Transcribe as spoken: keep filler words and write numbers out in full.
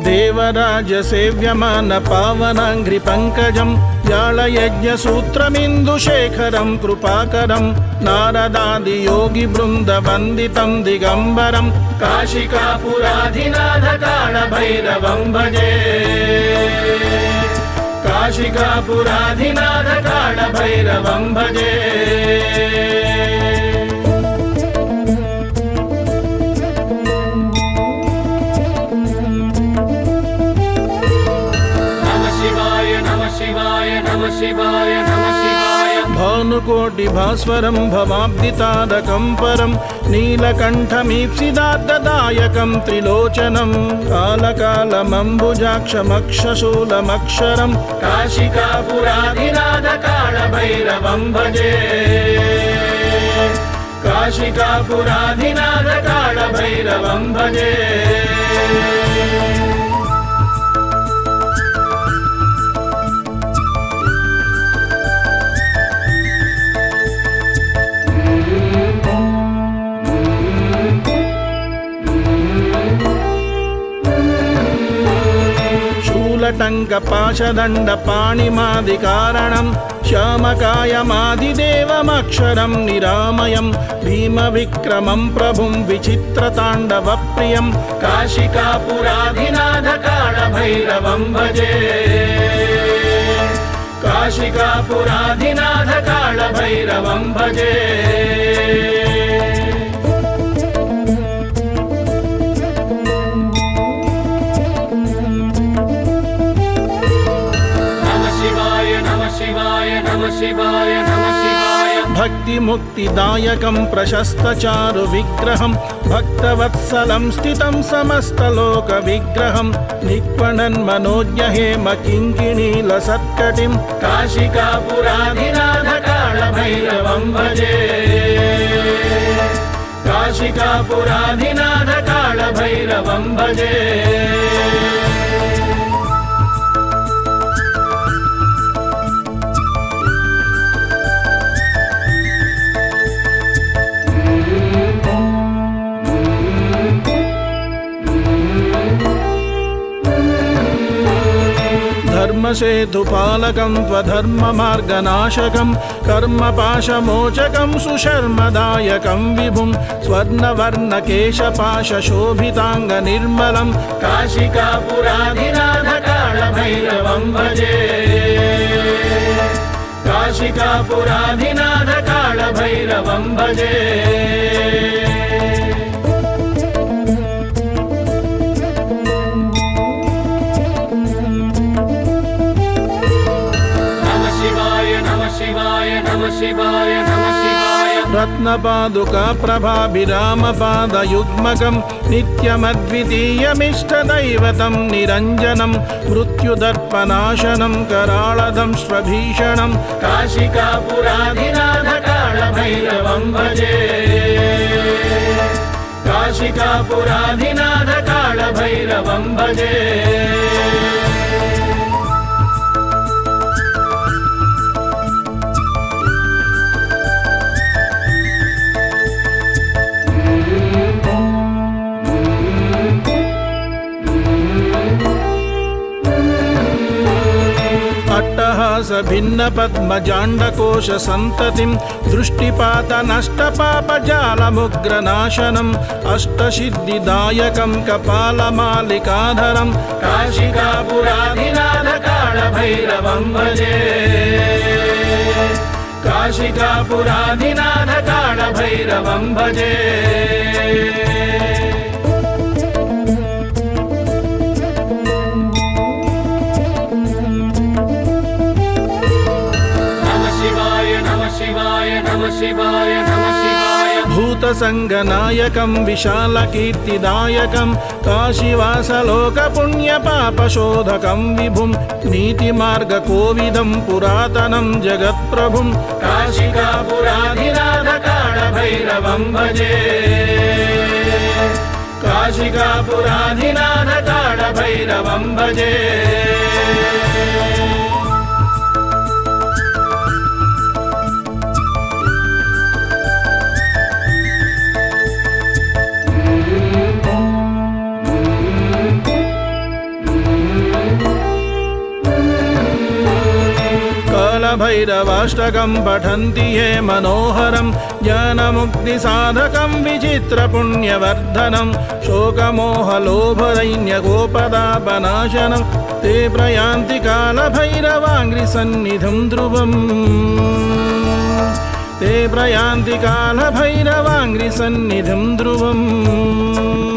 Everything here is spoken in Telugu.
దేవరాజసేవ్యమాన పావనాంఘ్రి పంకజం వ్యాళయజ్ఞసూత్రమిందుశేఖరం కృపాకరం నారదాది యోగి బృంద వందితం దిగంబరం కాశికాపురాధినాథ కాళభైరవం భజే కాశికాపురాధినాథ కాళభైరవం భజే శివాయ నమః శివాయ భానుకోటి భాస్వరం భవాబ్దితారకం పరం నీలకంఠమీప్సిదార్థదాయకం త్రిలోచనం కాలకాలమంబుజాక్షమక్షశూలమక్షరం కాశికాపురాధినాథ కాళభైరవం భజే కాశికాపురాధినాథ కాళభైరవం భజే శూలటంక పాశదండ పాణిమాదికారణం శ్యామకాయమాదిదేవమక్షరం నిరామయం భీమ విక్రమం ప్రభుం విచిత్రతాండవ ప్రియం కాశికాపురాధినాథ కాళభైరవం భజే కాశికాపురాధినాథ కాళభైరవం భజే శివాయ నమః శివాయ భక్తి ముక్తిదాయకం ప్రశస్తచారు విగ్రహం భక్తవత్సలం స్థితం సమస్తలోక విగ్రహం నిక్వణన్ మనోజ్ఞ హేమ కింకిణీల సత్కటిం కాశికాపురాధినాథ కాళభైరవం భజే కాశికాపురాధినాథ కాళభైరవం భజే ధర్మసేతుపాలకం త్వధర్మమార్గనాశకం కర్మపాశమోచకం సుశర్మదాయకం విభుం స్వర్ణవర్ణకేశపాశోభితాంగ నిర్మలం కాశికాపురాధినాథ కాళభైరవం భజే కాశికాపురాధినాథ కాళభైరవం భజే శివాయ నమః శివాయ రత్నపాదుకా ప్రభాభిరామపాదయుగ్మకం నిత్యమద్వితీయమిష్టదైవతం నిరంజనం మృత్యుదర్పనాశనం కరాళదం స్వభీషణం కాశికాపురాధినాథ కాళభైరవం భజే కాశికాపురాధినాథ కాళభైరవం భజే భిన్న పద్మజాండకోశ సంతతిం దృష్టిపాత నష్టపాపజాలముగ్రనాశనం అష్టసిద్ధిదాయకం కపాలమాలికాధరం కాశికాపురాధినాథ కాళభైరవం భజే కాశికాపురాధినాథ కాళభైరవం భజే శివాయ నమః శివాయ భూతసంగనాయకం విశాలకీర్తిదాయకం కాశీవాసలోకపుణ్యపాపశోధకం విభుం నీతిమార్గకోవిదం పురాతనం జగత్ప్రభుం కాశికాపురాధినాథ కాళభైరవం భజే కాశికాపురాధినాథ కాళభైరవం భజే कालभैरवाष्टकं पठन्ति ये मनोहरं ज्ञानमुक्तिसाधकं विचित्रपुण्यवर्धनं शोकमोहलोभदैन्यगोपदापनाशनं ते प्रयान्ति कालभैरवाङ्घ्रिसन्निधिं ध्रुवम् ते प्रयान्ति कालभैरवाङ्घ्रिसन्निधिं ध्रुवम्।